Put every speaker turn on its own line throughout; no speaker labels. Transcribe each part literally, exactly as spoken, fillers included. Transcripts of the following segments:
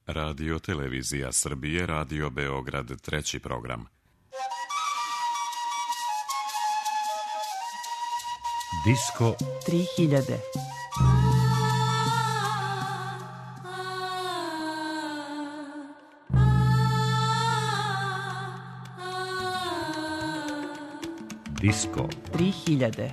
Radio Televizija Srbije, Radio Beograd, treći program.
Disko
tri hiljade.
Disko
tri hiljade.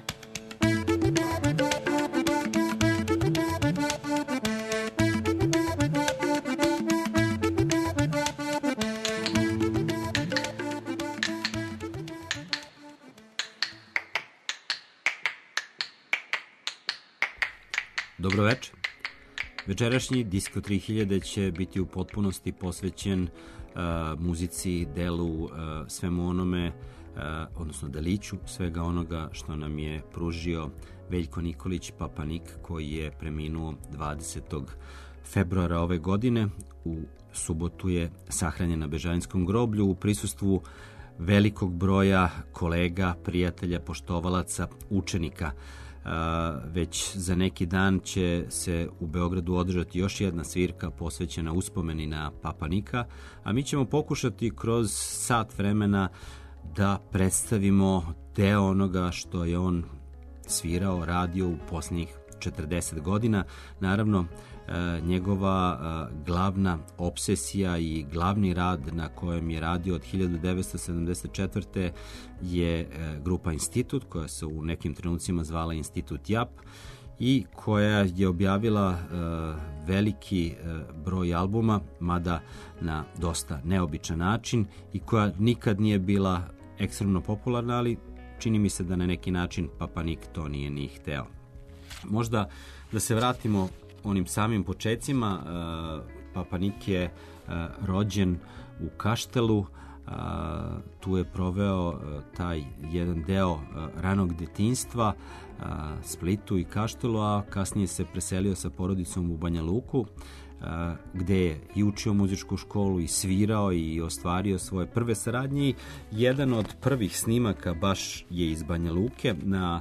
Dobroveče. Večerašnji Disko tri hiljade će biti u potpunosti posvećen uh, muzici, delu, uh, svemu onome, uh, odnosno deliću svega onoga što nam je pružio Veljko Nikolić Papanik, koji je preminuo dvadesetog februara ove godine. U subotu je sahranjen na Bežanijskom groblju u prisustvu velikog broja kolega, prijatelja, poštovalaca, učenika. Uh, već za neki dan će se u Beogradu održati još jedna svirka posvećena uspomeni na Papanika, a mi ćemo pokušati kroz sat vremena da predstavimo deo onoga što je on svirao, radio u posljednjih četrdeset godina. Naravno, uh, njegova uh, glavna obsesija i glavni rad na kojem je radio od hiljadu devetsto sedamdeset četvrte je uh, grupa Institut, koja se u nekim trenucima zvala Institut Jap i koja je objavila uh, veliki uh, broj albuma, mada na dosta neobičan način, i koja nikad nije bila ekstremno popularna, ali čini mi se da na neki način Papanik to nije ni hteo. Možda da se vratimo onim samim počecima. Papanik je rođen u Kaštelu, tu je proveo taj jedan deo ranog detinjstva, Splitu i Kaštelu, a kasnije se preselio sa porodicom u Banja Luku, gde je i učio muzičku školu i svirao i ostvario svoje prve saradnje. Jedan od prvih snimaka baš je iz Banja Luke na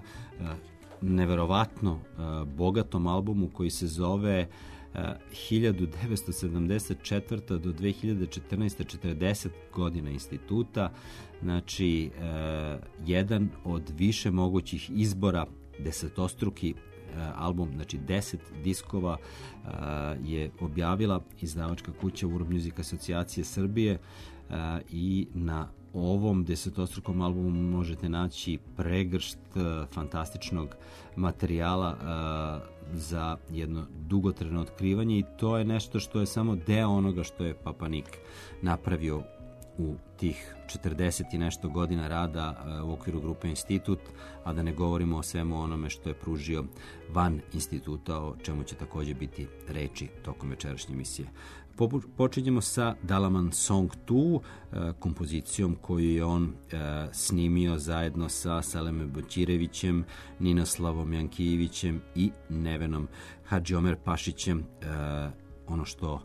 neverovatno uh, bogatom albumu koji se zove uh, hiljadu devetsto sedamdeset četvrte do dve hiljade četrnaeste. četrdeset godina Instituta. Znači, uh, jedan od više mogućih izbora, desetostruki uh, album, znači deset diskova uh, je objavila izdavačka kuća World Music Asocijacije Srbije uh, i na ovom desetostrukom albumu možete naći pregršt uh, fantastičnog materijala uh, za jedno dugotrajno otkrivanje, i to je nešto što je samo deo onoga što je Papanik napravio u tih četrdeset i nešto godina rada uh, u okviru grupe Institut, a da ne govorimo o svemu onome što je pružio van Instituta, o čemu će također biti reči tokom večerašnje emisije. Počinjemo sa Dalaman Song dva, kompozicijom koju je on snimio zajedno sa Salemom Boćirevićem, Ninoslavom Jankijevićem i Nevenom Hadžiomer Pašićem. Ono što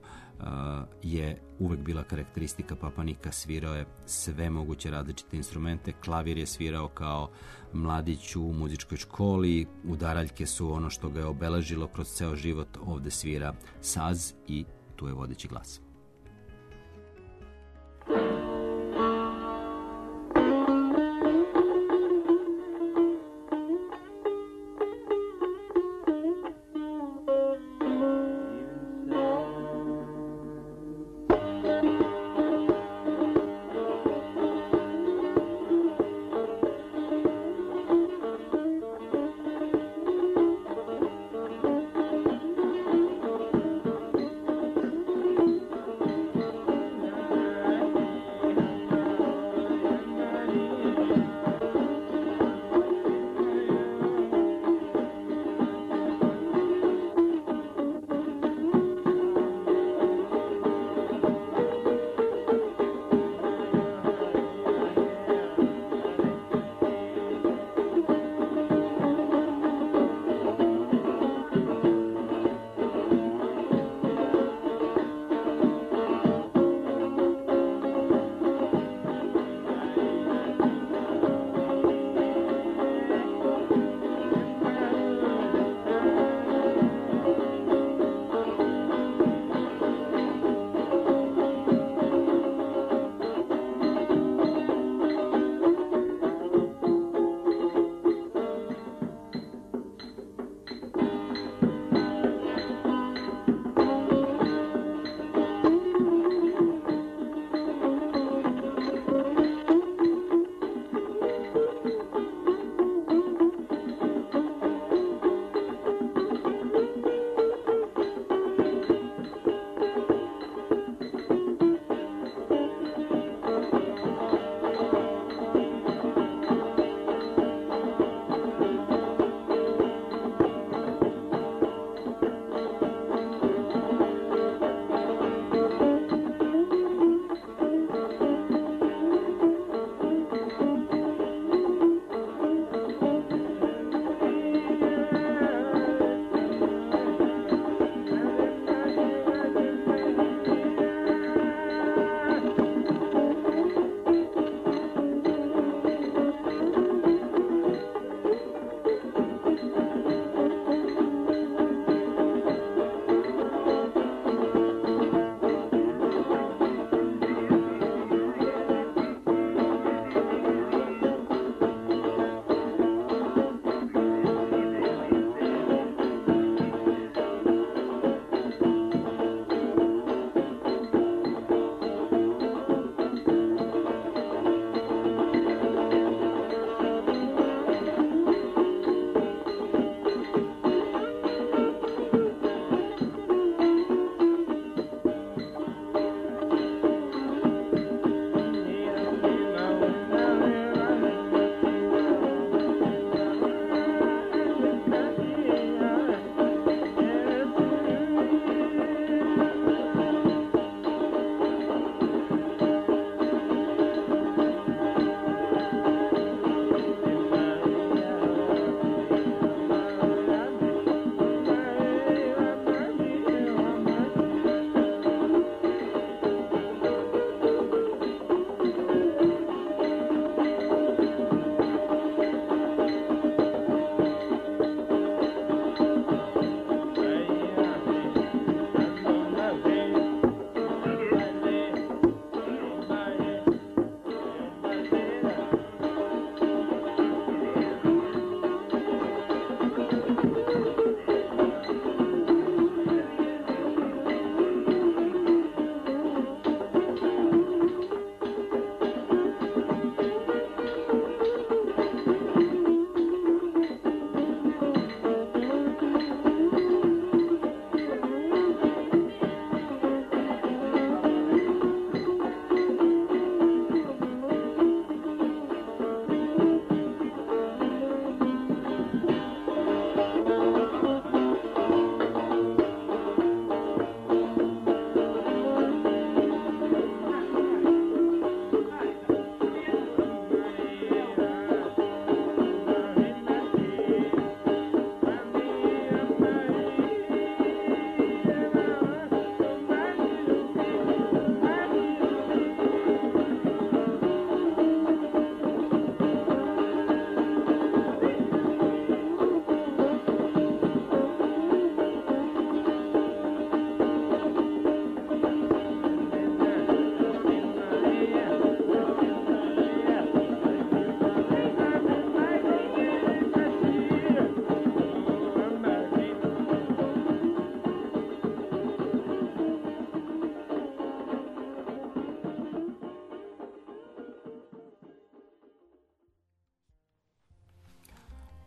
je uvek bila karakteristika Papanika, svirao je sve moguće različite instrumente. Klavir je svirao kao mladić u muzičkoj školi, udaraljke su ono što ga je obeležilo kroz ceo život. Ovde svira saz i tu je vodeći glas.
Thank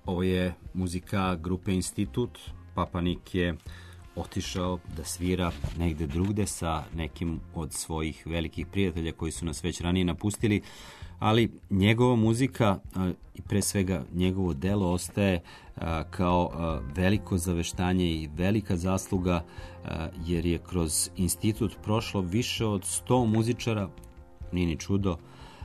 Ovo je muzika grupe Institut. Papa Nik je otišao da svira negde drugde sa nekim od svojih velikih prijatelja koji su nas već ranije napustili, ali njegova muzika i pre svega njegovo delo ostaje kao veliko zaveštanje i velika zasluga, jer je kroz Institut prošlo više od sto muzičara. Nije ni čudo,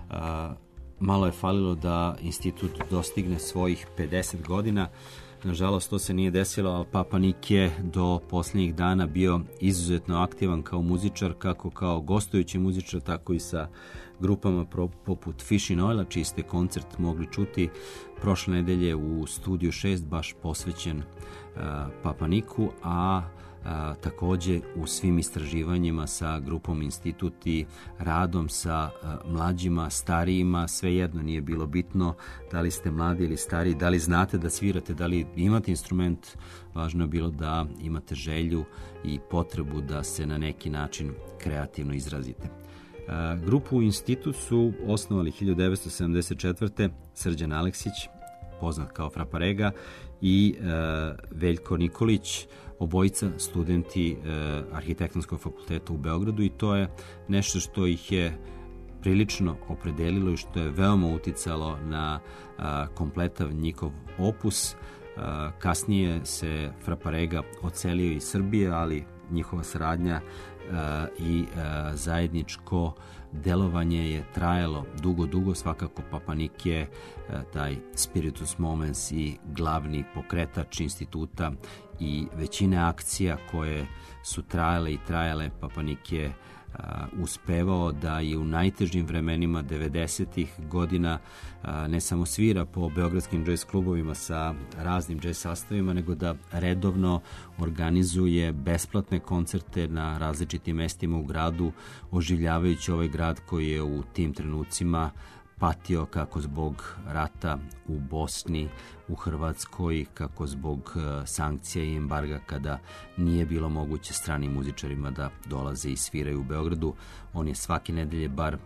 malo je falilo da Institut dostigne svojih pedeset godina. Nažalost, to se nije desilo, ali Papa Nik je do posljednjih dana bio izuzetno aktivan kao muzičar, kako kao gostujući muzičar, tako i sa grupama poput Fish in Oila, čiji ste koncert mogli čuti prošle nedelje u Studiju šest, baš posvećen uh, Papa Niku, a A, takođe u svim istraživanjima sa grupom Institut i radom sa a, mlađima, starijima, svejedno nije bilo bitno da li ste mladi ili stariji, da li znate da svirate, da li imate instrument, važno je bilo da imate želju i potrebu da se na neki način kreativno izrazite. A, grupu Institut su osnovali hiljadu devetsto sedamdeset četvrte. Srđan Aleksić, poznat kao Fraparega, i a, Veljko Nikolić, obojica studenti e, Arhitektonskog fakulteta u Beogradu, i to je nešto što ih je prilično opredelilo i što je veoma uticalo na a, kompletav njihov opus. A, kasnije se Fraparega odselio iz Srbije, ali njihova saradnja a, i a, zajedničko delovanje je trajalo dugo, dugo. Svakako Papa Nik je a, taj spiritus momens i glavni pokretač Instituta i većine akcija koje su trajale i trajale. Papa Nik je a, uspevao da i u najtežim vremenima devedesetih godina a, ne samo svira po beogradskim džez klubovima sa raznim džez sastavima, nego da redovno organizuje besplatne koncerte na različitim mestima u gradu, oživljavajući ovaj grad koji je u tim trenucima patio kako zbog rata u Bosni, u Hrvatskoj, kako zbog sankcija i embarga, kada nije bilo moguće stranim muzičarima da dolaze i sviraju u Beogradu. On je svake nedelje bar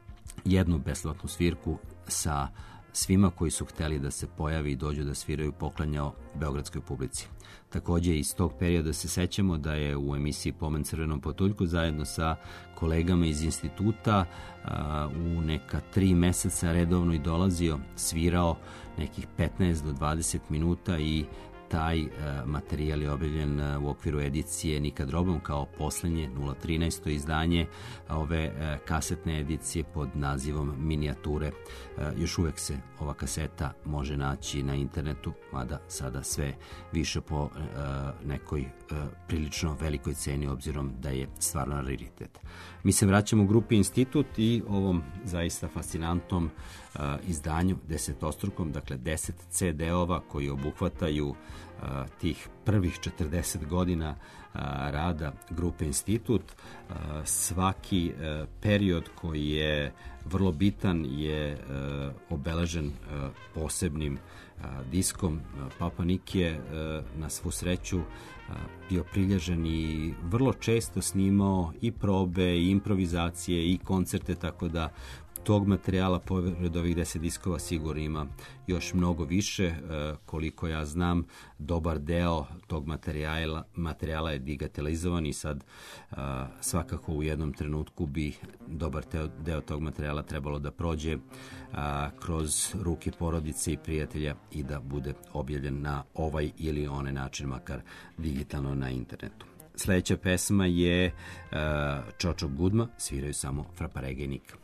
jednu besplatnu svirku sa svima koji su hteli da se pojavi i dođu da sviraju poklanjao beogradskoj publici. Takođe, iz tog perioda se sećamo da je u emisiji Pomen crvenom potuljku zajedno sa kolegama iz Instituta a, u neka tri meseca redovno i dolazio, svirao nekih petnaest do dvadeset minuta, i taj e, materijal je objavljen e, u okviru edicije Nikad robom kao poslednje nula trinaesto izdanje ove e, kasetne edicije pod nazivom Minijature. E, još uvek se ova kaseta može naći na internetu, mada sada sve više po e, nekoj e, prilično velikoj ceni, obzirom da je stvarno raritet. Mi se vraćamo u grupi Institut i ovom zaista fascinantnom uh, izdanju desetostrukom, dakle deset ce de-ova koji obuhvataju uh, tih prvih četrdeset godina uh, rada grupe Institut. Uh, svaki uh, period koji je vrlo bitan je uh, obeležen uh, posebnim uh, diskom. Uh, Papa Nik je uh, na svu sreću bio prilježen i vrlo često snimao i probe, i improvizacije, i koncerte, tako da tog materijala pored ovih deset diskova sigurno ima još mnogo više. Koliko ja znam, dobar deo tog materijala, materijala je digitalizovan i sad svakako u jednom trenutku bi dobar deo, deo tog materijala trebalo da prođe kroz ruke porodice i prijatelja i da bude objavljen na ovaj ili onaj način, makar digitalno na internetu. Sledeća pesma je Čočo Gudma, sviraju samo Fraparega i Nik.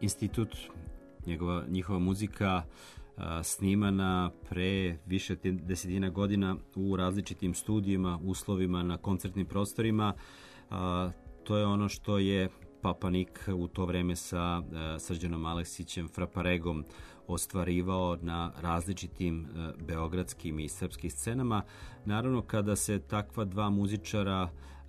institut, njegova, njihova muzika snimana pre više desetina godina u različitim studijima, uslovima, na koncertnim prostorima. To je ono što je Papa Nik u to vreme sa Srđanom Aleksićem, Fraparegom ostvarivao na različitim beogradskim i srpskim scenama. Naravno, kada se takva dva muzičara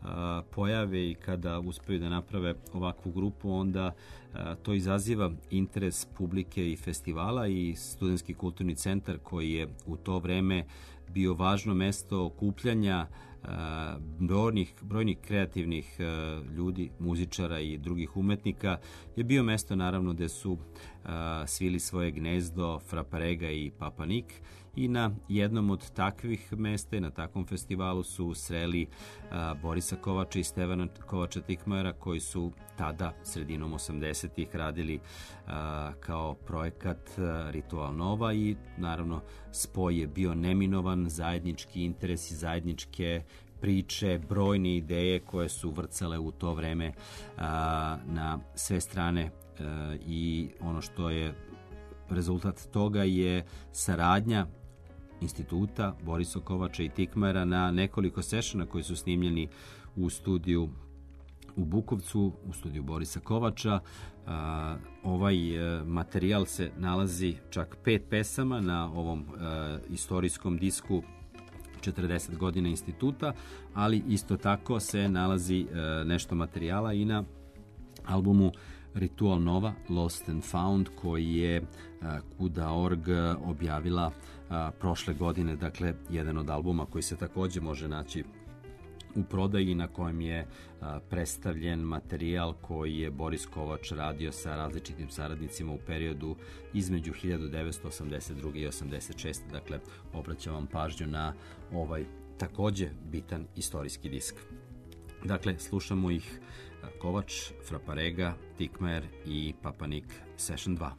pojave i kada uspeju da naprave ovakvu grupu, onda to izaziva interes publike i festivala, i Studentski kulturni centar, koji je u to vreme bio važno mesto okupljanja brojnih, brojnih kreativnih ljudi, muzičara i drugih umetnika, je bio mesto naravno gde su svili svoje gnezdo Fraparega i Papa Nik, i na jednom od takvih mesta, na takvom festivalu su sreli Borisa Kovača i Stevana Kovača Tikmajera, koji su tada, sredinom osamdesetih, radili kao projekat Ritual Nova, i naravno spoj je bio neminovan, zajednički interesi, zajedničke priče, brojne ideje koje su vrcale u to vreme a, na sve strane, a, i ono što je rezultat toga je saradnja instituta Borisa Kovača i Tikmajera na nekoliko sešana koji su snimljeni u studiju u Bukovcu, u studiju Borisa Kovača. A, ovaj a, materijal se nalazi, čak pet pesama, na ovom a, istorijskom disku četrdeset godina instituta, ali isto tako se nalazi a, nešto materijala i na albumu Ritual Nova, Lost and Found, koji je Kuda Punkt org objavila a, prošle godine, dakle jedan od albuma koji se takođe može naći u prodaji, na kojem je a, predstavljen materijal koji je Boris Kovač radio sa različitim saradnicima u periodu između hiljadu devetsto osamdeset druge i osamdeset šeste. Dakle, obraćam vam pažnju na ovaj takođe bitan istorijski disk. Dakle, slušamo ih Kovač, Fraparega, Tikmajer i Papa Nik Session dva.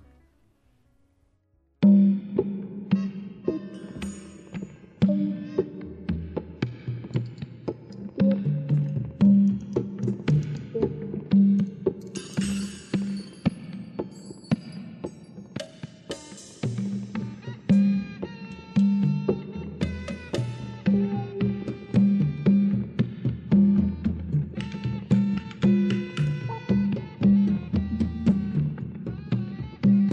Thank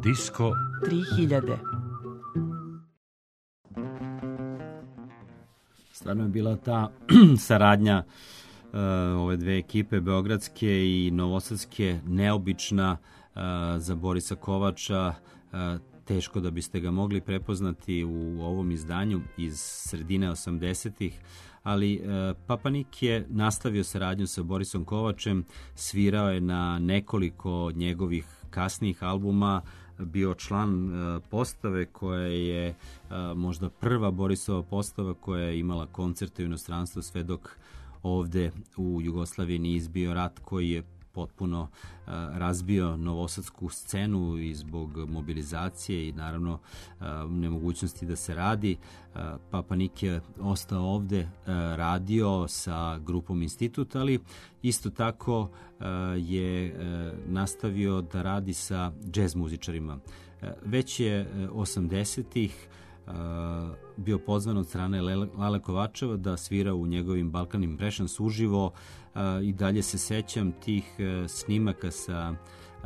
Disko
tri hiljade.
Stvarno je bila ta saradnja uh, ove dve ekipe, beogradske i novosadske, neobična uh, za Borisa Kovača. Uh, teško da biste ga mogli prepoznati u ovom izdanju iz sredine osamdesetih, ali uh, Papa Nik je nastavio saradnju sa Borisom Kovačem, svirao je na nekoliko njegovih kasnijih albuma, bio član uh, postave koja je uh, možda prva Borisova postava koja je imala koncerte u inostranstvu, sve dok ovde u Jugoslaviji nije izbio rat koji je potpuno uh, razbio novosadsku scenu i zbog mobilizacije i naravno uh, nemogućnosti da se radi. Uh, Papa Nik je ostao ovde, uh, radio sa grupom Institut, ali isto tako uh, je uh, nastavio da radi sa džez muzičarima. Uh, već je uh, osamdesetih Uh, bio pozvan od strane Lale Kovačeva da svira u njegovim Balkan Impressions uživo uh, i dalje se sećam tih uh, snimaka sa uh,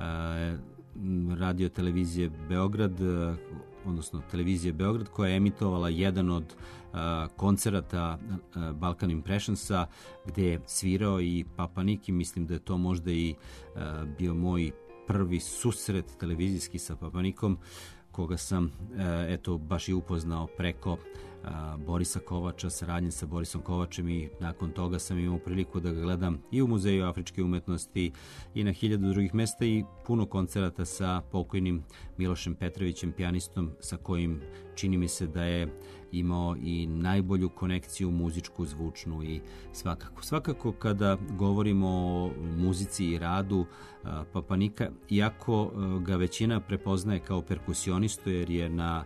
radio televizije Beograd, uh, odnosno televizije Beograd, koja je emitovala jedan od uh, koncerata uh, Balkan Impressionsa gde je svirao i Papa Nik, i mislim da je to možda i uh, bio moj prvi susret televizijski sa Papa Nikom, koga sam eto baš i upoznao preko a, Borisa Kovača, saradnje sa Borisom Kovačem, i nakon toga sam imao priliku da ga gledam i u Muzeju afričke umetnosti i na hiljadu drugih mesta, i puno koncerata sa pokojnim Milošem Petrovićem, pijanistom, sa kojim čini mi se da je imao i najbolju konekciju muzičku, zvučnu i svakako. Svakako kada govorimo o muzici i radu Papa Nika, iako ga većina prepoznaje kao perkusionistu jer je na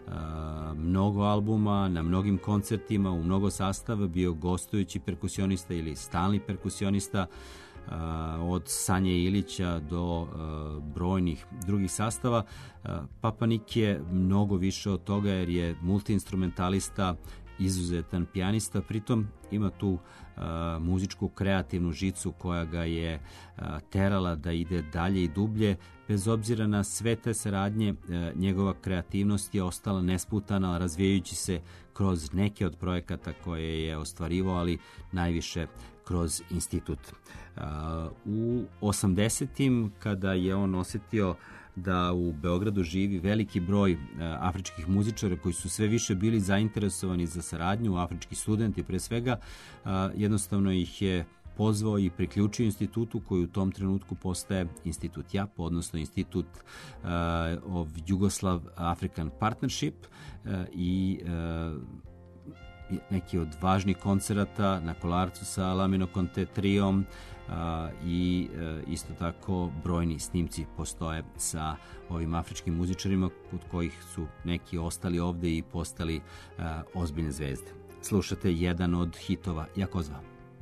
mnogo albuma, na mnogim koncertima, u mnogo sastava bio gostujući perkusionista ili stalni perkusionista, od Sanje Ilića do brojnih drugih sastava. Papa Nik je mnogo više od toga jer je multiinstrumentalista, izuzetan pijanista, pritom ima tu uh, muzičku kreativnu žicu koja ga je uh, terala da ide dalje i dublje. Bez obzira na sve te saradnje, uh, njegova kreativnost je ostala nesputana, razvijajući se kroz neke od projekata koje je ostvarivao, ali najviše kroz Institut. Uh, u osamdesetim, kada je on osetio da u Beogradu živi veliki broj uh, afričkih muzičara koji su sve više bili zainteresovani za saradnju, afrički studenti pre svega, uh, jednostavno ih je pozvao i priključio institutu koji u tom trenutku postaje Institut J A P, odnosno Institut uh, of Yugoslav African Partnership, uh, i uh, neki od važnih koncerata na Kolarcu sa Lamino Conte triom, a, i a, isto tako brojni snimci postoje sa ovim afričkim muzičarima, kod kojih su neki ostali ovde i postali a, ozbiljne zvezde. Slušate jedan od hitova Jakozva.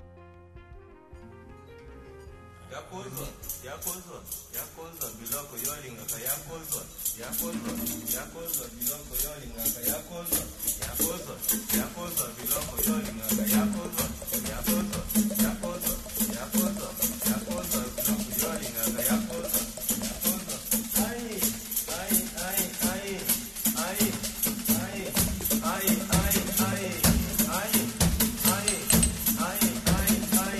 Yakozwa, Yakozwa, Yakozwa, biloko yolingaka Yakozwa, Yakozwa, Yakozwa, biloko yolingaka Yakozwa, Yakozwa, Yakozwa, biloko yolingaka Yakozwa, Yakozwa, Yakozwa, Yakozwa, Yakozwa, biloko yolingaka Yakozwa, Yakozwa, ai, ai, ai, ai, ai, ai, ai, ai, ai, ai, ai, ai, ai,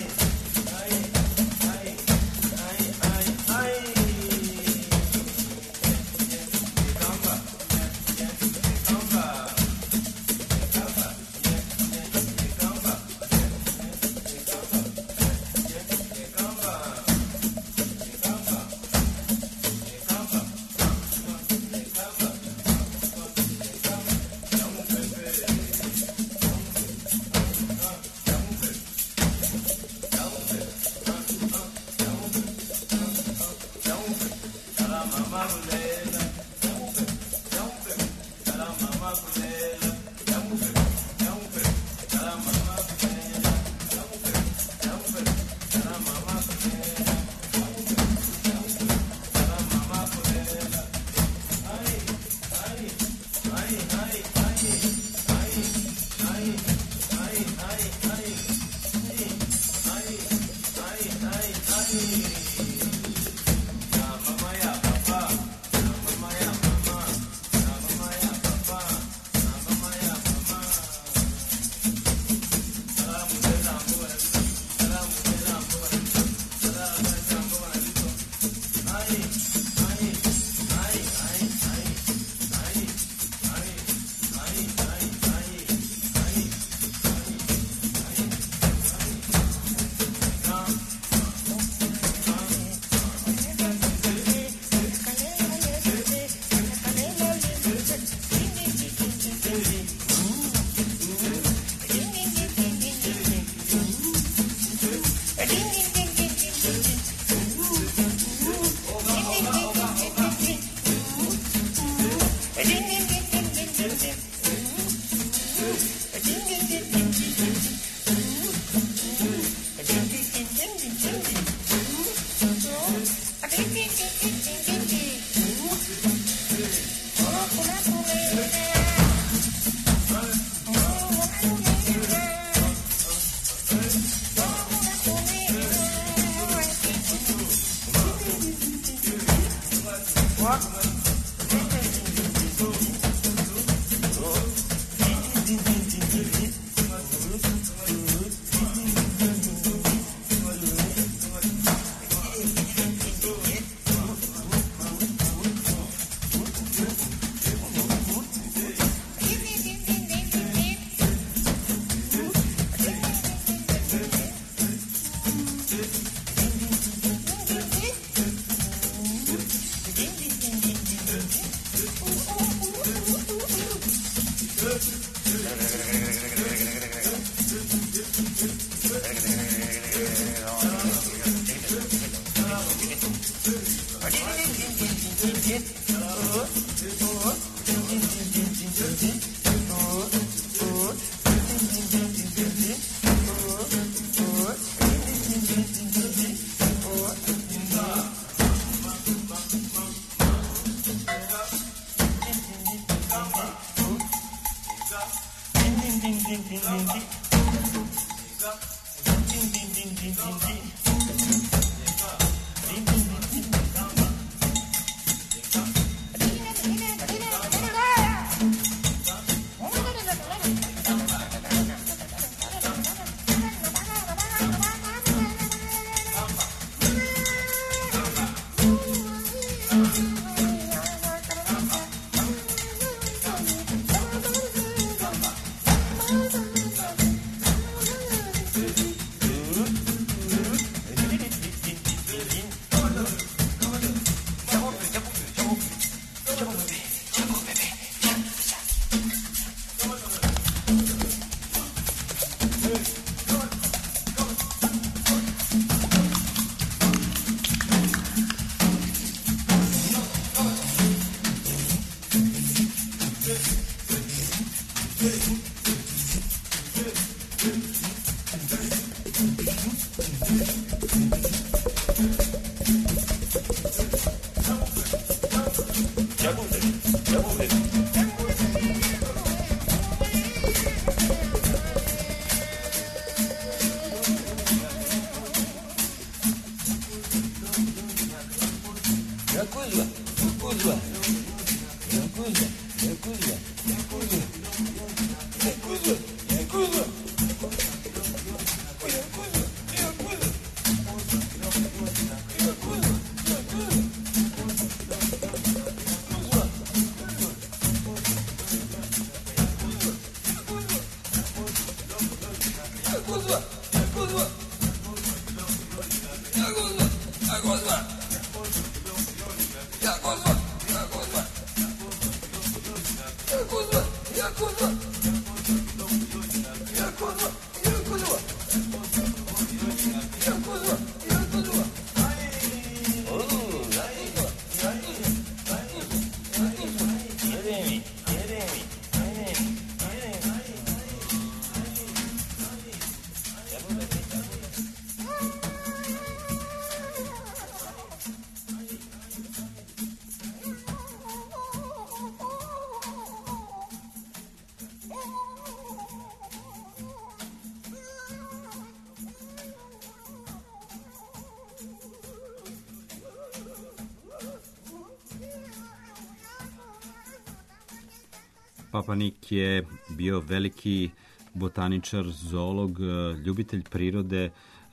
Papa Nik je bio veliki botaničar, zoolog, ljubitelj prirode,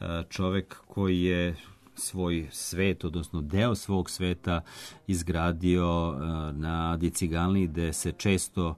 čovek koji je svoj svet, odnosno deo svog sveta izgradio na Adi Ciganliji, gde se često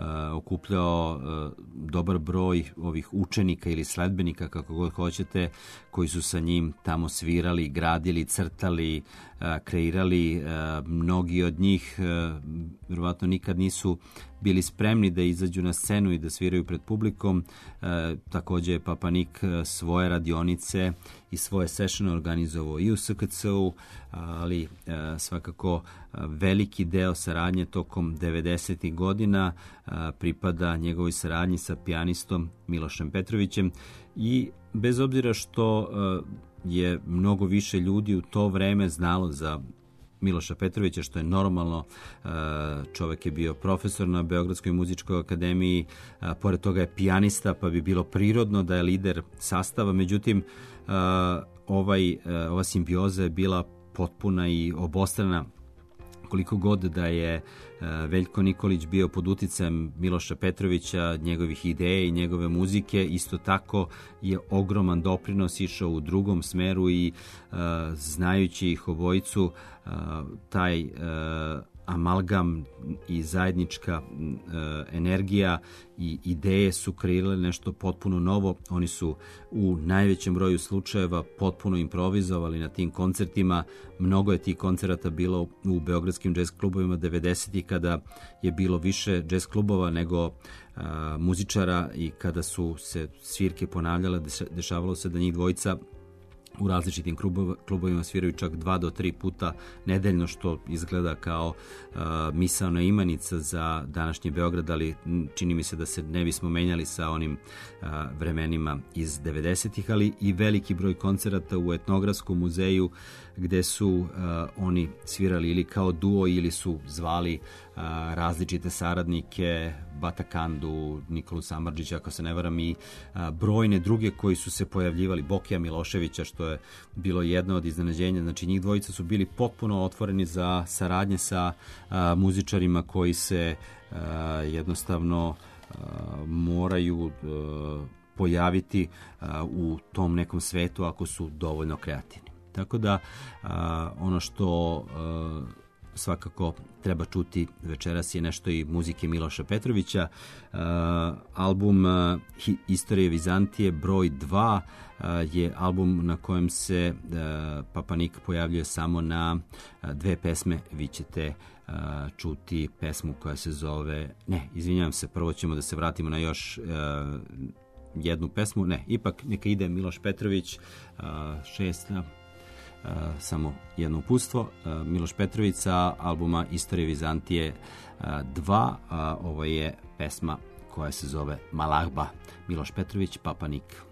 okupljao dobar broj ovih učenika ili sledbenika, kako god hoćete, koji su sa njim tamo svirali, gradili, crtali, kreirali. Mnogi od njih verovatno nikad nisu bili spremni da izađu na scenu i da sviraju pred publikom. E, takođe je Papa Nik svoje radionice i svoje sessione organizovao i u S K C-u, ali e, svakako veliki deo saradnje tokom devedesetih godina e, pripada njegovoj saradnji sa pijanistom Milošem Petrovićem i bez obzira što e, je mnogo više ljudi u to vreme znalo za Miloša Petrovića, što je normalno, čovek je bio profesor na Beogradskoj muzičkoj akademiji, pored toga je pijanista, pa bi bilo prirodno da je lider sastava, međutim ovaj, ova simbioza je bila potpuna i obostrana. Koliko god da je Veljko Nikolić bio pod uticajem Miloša Petrovića, njegovih ideja i njegove muzike, isto tako je ogroman doprinos išao u drugom smeru i uh, znajući ih obojicu, uh, taj uh, amalgam i zajednička uh, energija i ideje su kreirale nešto potpuno novo. Oni su u najvećem broju slučajeva potpuno improvizovali na tim koncertima. Mnogo je tih koncerata bilo u beogradskim džez klubovima devedesetih, kada je bilo više džez klubova nego a, muzičara i kada su se svirke ponavljale, dešavalo se da njih dvojica u različitim klubov, klubovima sviraju čak dva do tri puta nedeljno, što izgleda kao uh, misaona imenica za današnji Beograd, ali čini mi se da se ne bismo menjali sa onim uh, vremenima iz devedesetih, ali i veliki broj koncerata u Etnografskom muzeju gde su uh, oni svirali ili kao duo ili su zvali uh, različite saradnike, Batakandu, Nikolu Samardžića, ako se ne varam, i uh, brojne druge koji su se pojavljivali, Bokija Miloševića, što je bilo jedno od iznenađenja. Znači, njih dvojica su bili potpuno otvoreni za saradnje sa uh, muzičarima koji se uh, jednostavno uh, moraju uh, pojaviti uh, u tom nekom svetu ako su dovoljno kreativni. Tako da uh, ono što uh, svakako treba čuti večeras je nešto i muzike Miloša Petrovića. Uh, album uh, Istorije Vizantije broj dva uh, je album na kojem se uh, Papa Nik pojavljuje samo na uh, dve pesme. Vi ćete uh, čuti pesmu koja se zove... Ne, izvinjavam se, prvo ćemo da se vratimo na još uh, jednu pesmu. Ne, ipak neka ide Miloš Petrović, uh, šesta... Uh, samo jedno uputstvo. Uh, Miloš Petrović sa albuma Istorije Vizantije uh, dva. Uh, ovo je pesma koja se zove Malahba. Miloš Petrović, Papa Nik.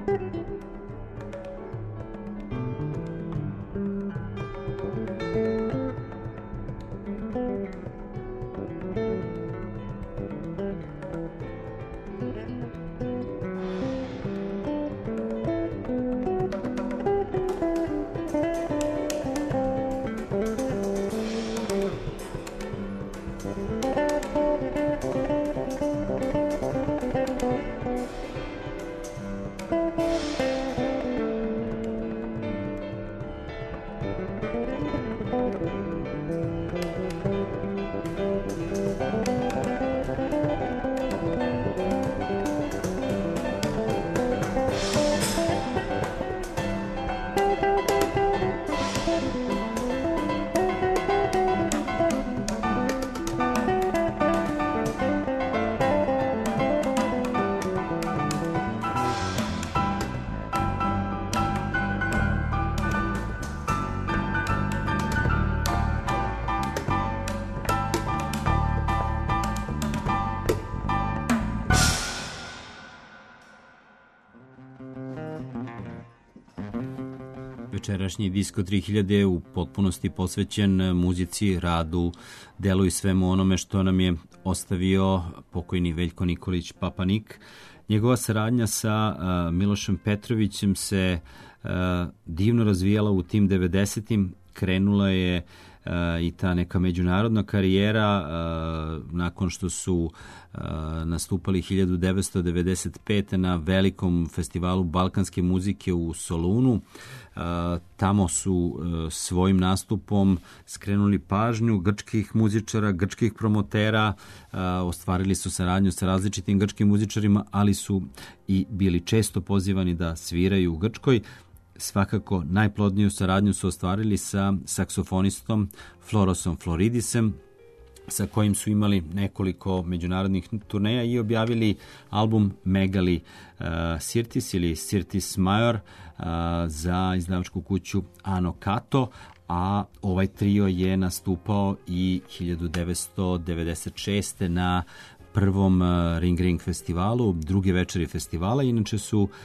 Večerašnji Disko tri hiljade je u potpunosti posvećen muzici, radu, delu i svemu onome što nam je ostavio pokojni Veljko Nikolić Papanik. Njegova saradnja sa uh, Milošem Petrovićem se uh, divno razvijala u tim devedesetim. Krenula je uh, i ta neka međunarodna karijera uh, nakon što su uh, nastupali hiljadu devetsto devedeset pete. na velikom festivalu balkanske muzike u Solunu. Uh, tamo su uh, svojim nastupom skrenuli pažnju grčkih muzičara, grčkih promotera, uh, ostvarili su saradnju sa različitim grčkim muzičarima, ali su i bili često pozivani da sviraju u Grčkoj. Svakako najplodniju saradnju su ostvarili sa saksofonistom Florosom Floridisem, sa kojim su imali nekoliko međunarodnih turneja i objavili album Megali uh, Sirtis ili Sirtis Major uh, za izdavačku kuću Ano Kato, a ovaj trio je nastupao i hiljadu devetsto devedeset šeste. na prvom uh, Ring Ring festivalu, druge večeri festivala. Inače su uh,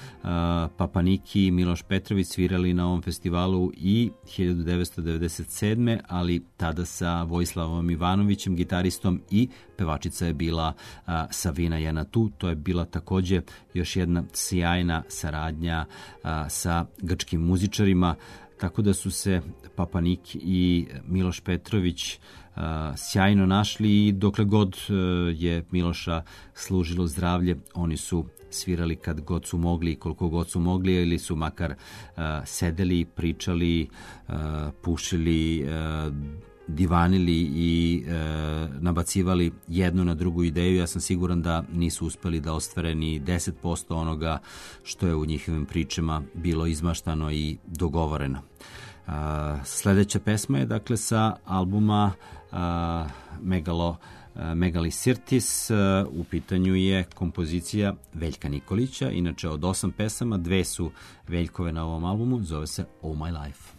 Papaniki i Miloš Petrović svirali na ovom festivalu i hiljadu devetsto devedeset sedme. ali tada sa Vojislavom Ivanovićem, gitaristom, i pevačica je bila uh, Savina Janatu. To je bila takođe još jedna sjajna saradnja uh, sa grčkim muzičarima, tako da su se Papanik i Miloš Petrović Uh, sjajno našli i dokle god uh, je Miloša služilo zdravlje, oni su svirali kad god su mogli i koliko god su mogli, ili su makar uh, sedeli, pričali, uh, pušili, uh, divanili i uh, nabacivali jednu na drugu ideju. Ja sam siguran da nisu uspeli da ostvare ni deset posto onoga što je u njihovim pričama bilo izmaštano i dogovoreno. Uh, sledeća pesma je dakle sa albuma uh, Megalo, uh, Megali Sirtis. Uh, u pitanju je kompozicija Veljka Nikolića. Inače od osam pesama, dve su Veljkove na ovom albumu, zove se Oh My Life.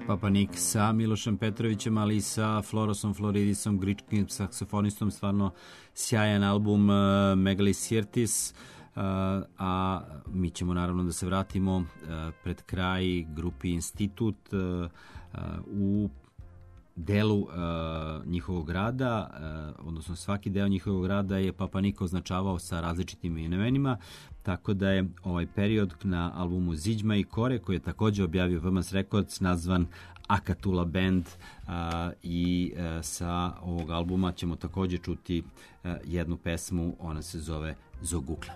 Papanik sa Milošem Petrovićem, ali i sa Florosom Floridisom, grčkim saksofonistom, stvarno sjajan album uh, Megalithirtis, uh, a mi ćemo naravno da se vratimo uh, pred kraj grupi Institut uh, uh, u delu uh, njihovog rada, uh, odnosno svaki deo njihovog rada je Papanik označavao sa različitim imenima, tako da je ovaj period na albumu Ziđma i Kore, koji je također objavio V M S Records, nazvan Akatula Band, uh, i uh, sa ovog albuma ćemo također čuti uh, jednu pesmu, ona se zove Zogukla.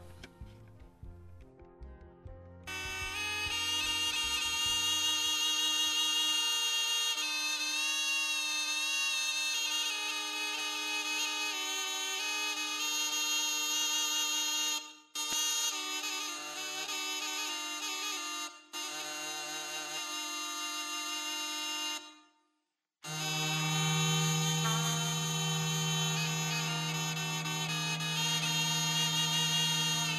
Thank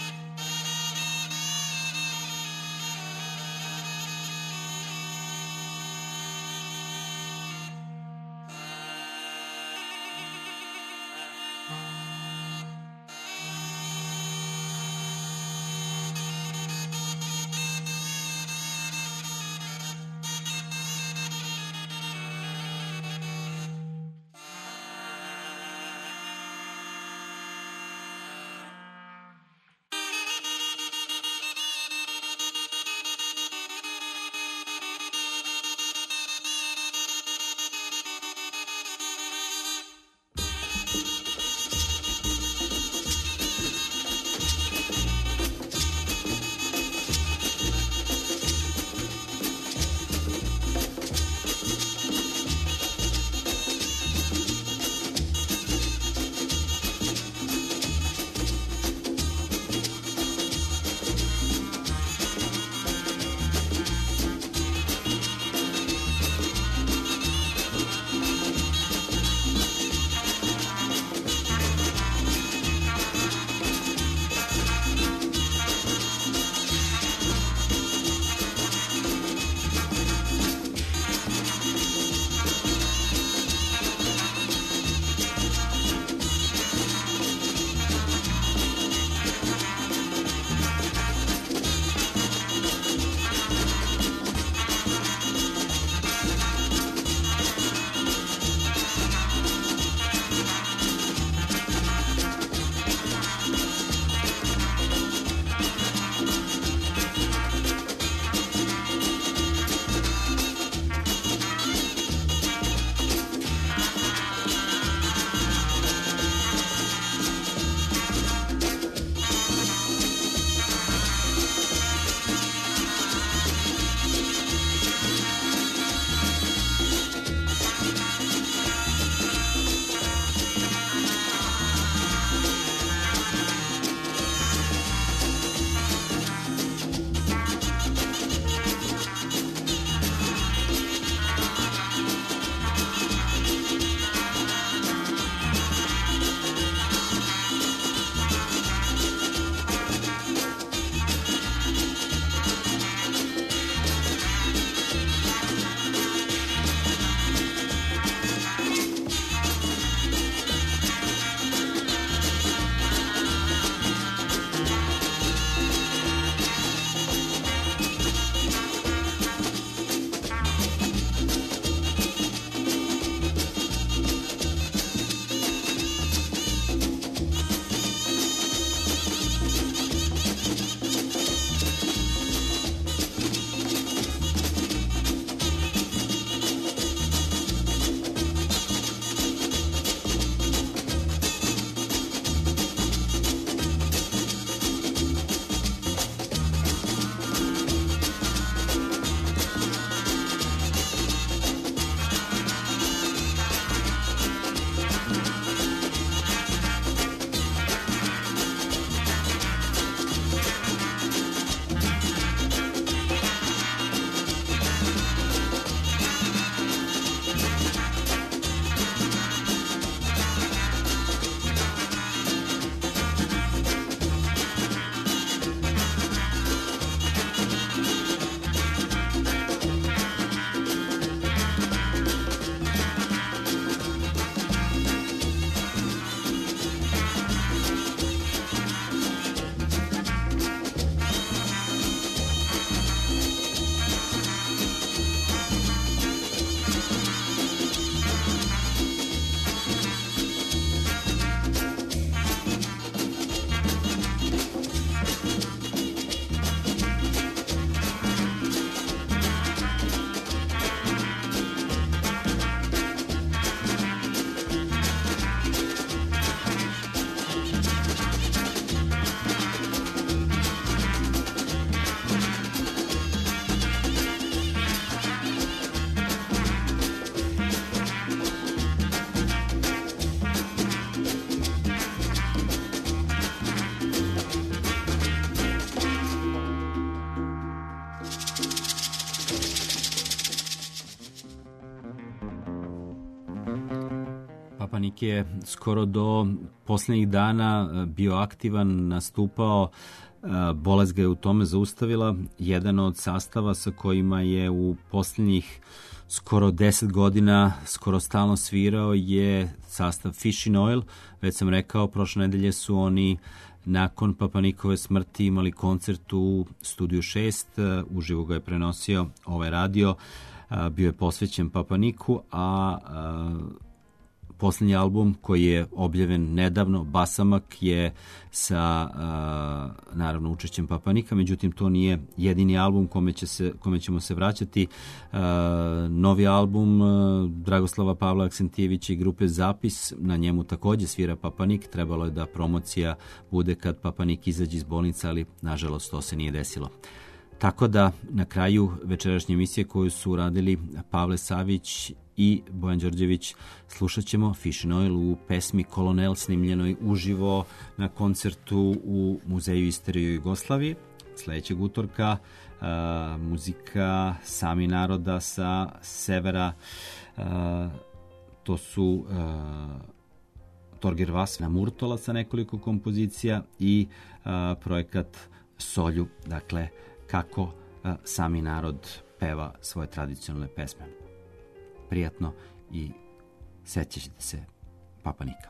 Panik je skoro do posljednjih dana bio aktivan, nastupao, bolest ga je u tome zaustavila. Jedan od sastava sa kojima je u posljednjih skoro deset godina skoro stalno svirao je sastav Fish in Oil. Već sam rekao, prošle nedelje su oni nakon Papanikove smrti imali koncert u Studiju šest, uživo ga je prenosio ovaj radio, bio je posvećen Papaniku, a, a posljednji album koji je objavljen nedavno, Basamak, je sa a, naravno učešćem Papanika, međutim to nije jedini album kome, će se, kome ćemo se vraćati. A, novi album a, Dragoslava Pavla Aksentijevića i grupe Zapis, na njemu također svira Papanik. Trebalo je da promocija bude kad Papanik izađe iz bolnice, ali nažalost to se nije desilo. Tako da na kraju večerašnje emisije koju su uradili Pavle Savić i Bojan Đorđević, slušat ćemo Fish in Oil u pesmi Kolonel, snimljenoj uživo na koncertu u Muzeju istorije Jugoslavije. Sljedećeg utorka a, muzika Sami naroda sa severa, a, to su a, Torger Vas na Murtola sa nekoliko kompozicija i a, projekat Solju, dakle kako a, sami narod peva svoje tradicionalne pesme. Prijatno i sjećat ćete se Papanika.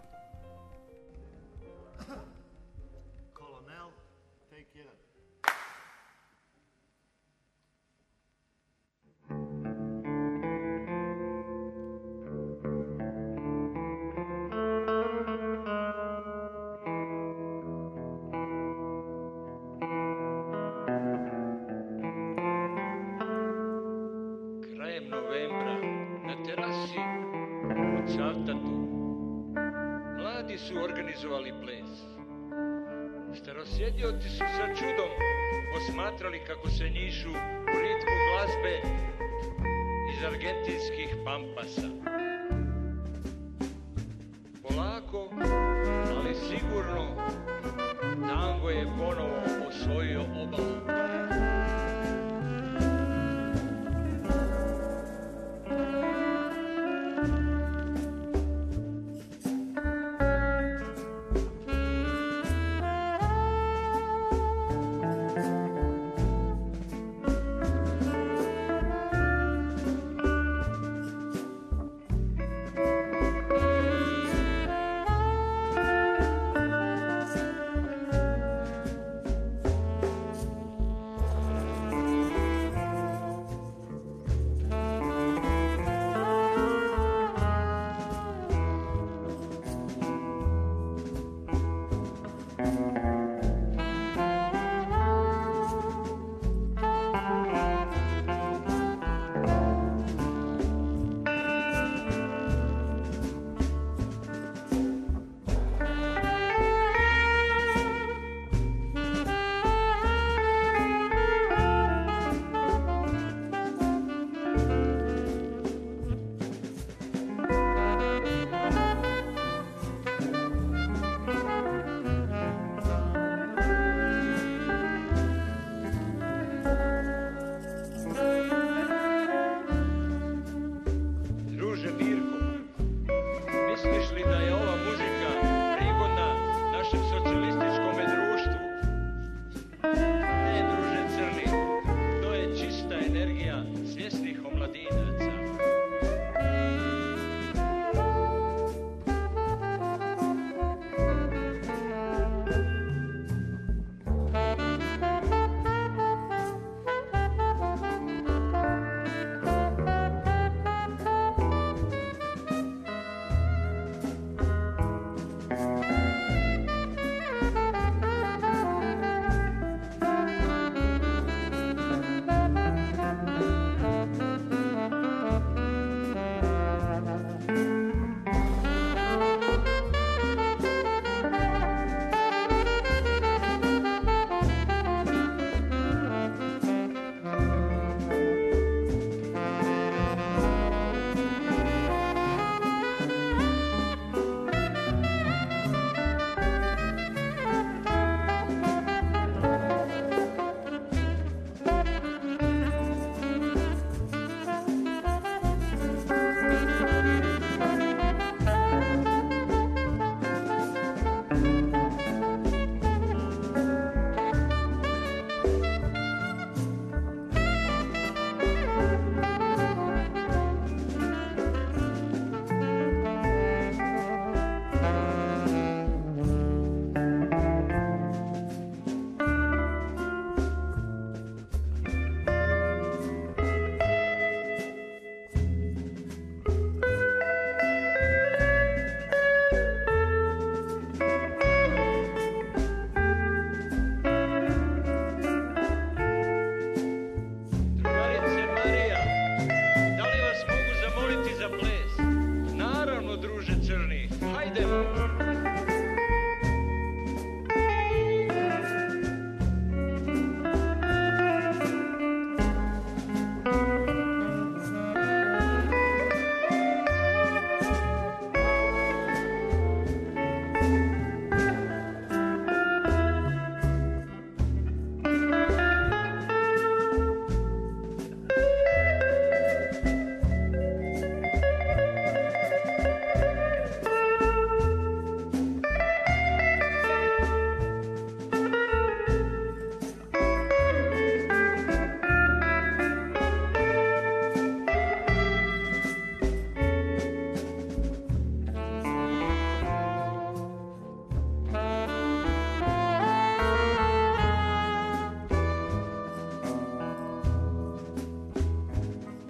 Kolonel, take jedan.
Krajem novembra na terasi u Cavtatu mladi su organizovali ples. Starosjedioci su sa čudom posmatrali kako se njišu u ritmu glazbe iz argentinskih pampasa. Polako, ali sigurno, tango je ponovo osvojio obalu.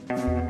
Thank